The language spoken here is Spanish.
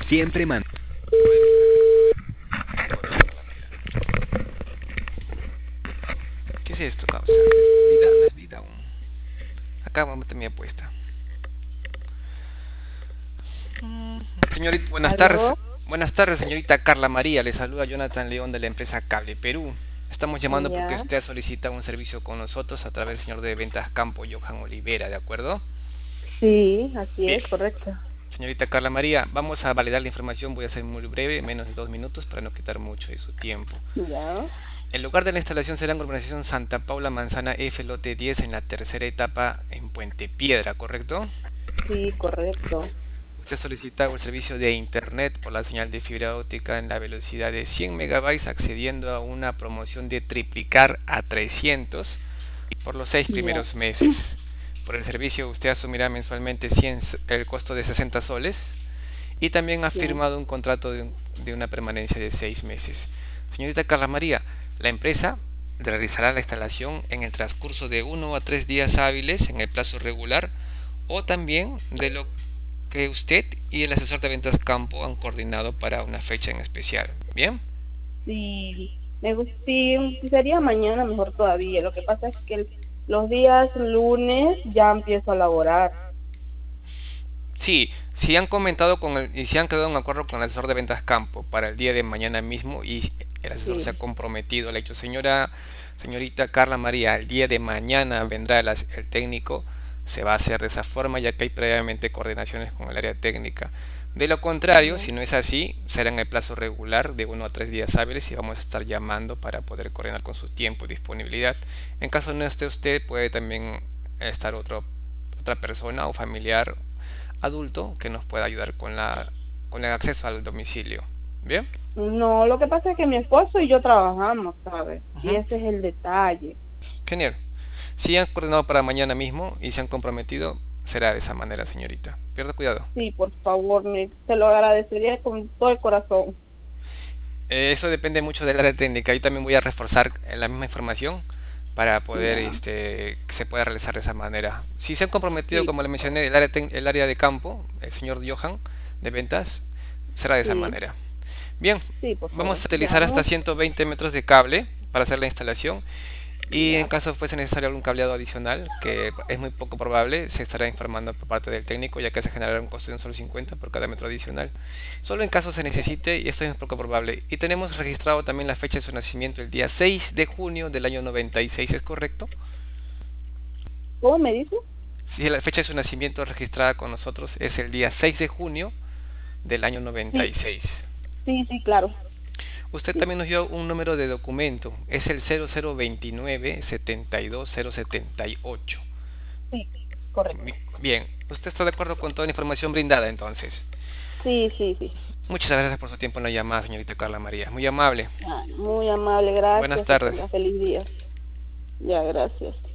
Siempre man. ¿Qué es esto, causa? Vida, no es vida aún. Acá vamos a meter mi apuesta. Señorita, buenas tardes. ¿Aló? Buenas tardes, señorita Carla María. Le saluda Jonathan León de la empresa Cable Perú. Estamos llamando porque Ya, usted solicita un servicio con nosotros a través del señor de ventas Campo, Johan Olivera, ¿de acuerdo? sí, así Bien. es, correcto. Señorita Carla María, vamos a validar la información. Voy a ser muy breve, menos de 2 minutos para no quitar mucho de su tiempo. Ya, El lugar de la instalación será en urbanización Santa Paula Manzana F, lote 10, en la tercera etapa en Puente Piedra, ¿correcto? sí, correcto. Usted solicita el servicio de internet por la señal de fibra óptica en la velocidad de 100 megabytes, accediendo a una promoción de triplicar a 300 por los 6 Ya, primeros meses. Por el servicio usted asumirá mensualmente el costo de 60 soles y también ha ya, firmado un contrato de una permanencia de 6 meses. Señorita Carla María, la empresa realizará la instalación en el transcurso de 1 a 3 días hábiles en el plazo regular o también de lo que usted y el asesor de ventas campo han coordinado para una fecha en especial. ¿Bien? sí, sí, sería mañana mejor todavía. Lo que pasa es que los días lunes ya empiezo a laborar. Sí, si han comentado y si han quedado en acuerdo con el asesor de ventas campo para el día de mañana mismo y el asesor se ha Sí, comprometido, le ha dicho, señorita Carla María, el día de mañana vendrá el técnico, se va a hacer de esa forma ya que hay previamente coordinaciones con el área técnica. De lo contrario, ya, si no es así, será en el plazo regular de 1 a 3 días hábiles y vamos a estar llamando para poder coordinar con su tiempo y disponibilidad. En caso no esté usted, puede también estar otra persona o familiar adulto que nos pueda ayudar con el acceso al domicilio. ¿Bien? no, lo que pasa es que mi esposo y yo trabajamos, ¿sabes? Y Ujú. ese es el detalle. Genial. Si han coordinado para mañana mismo y se han comprometido, será de esa manera, señorita. Pierda cuidado. Sí, por favor, te lo agradecería con todo el corazón. Eso depende mucho del área técnica. Yo también voy a reforzar la misma información para poder Ya, que se pueda realizar de esa manera. Si se han comprometido, sí, como le por favor. mencioné, el área de campo, el señor Johan de ventas, será de esa Sí, manera. Bien, sí, por vamos favor. a Ya, utilizar hasta 120 metros de cable para hacer la instalación y en ya. caso fuese necesario algún cableado adicional, que es muy poco probable, se estará informando por parte del técnico ya que se generará un costo de un solo 50 por cada metro adicional. Solo en caso se necesite y esto es poco probable. Y tenemos registrado también la fecha de su nacimiento, el día 6 de junio del año 96, ¿es correcto? ¿Cómo me dices? Si la fecha de su nacimiento registrada con nosotros es el día 6 de junio del año Sí, 96. sí, sí, claro. Usted Sí, también nos dio un número de documento, es el 0029 72078. sí, correcto. Bien, ¿usted está de acuerdo con toda la información brindada entonces? Sí, sí, sí. Muchas gracias por su tiempo en la llamada, señorita Carla María. Muy amable. Ah, muy amable, Buenas gracias. Que tenga tardes. feliz día. Ya, gracias.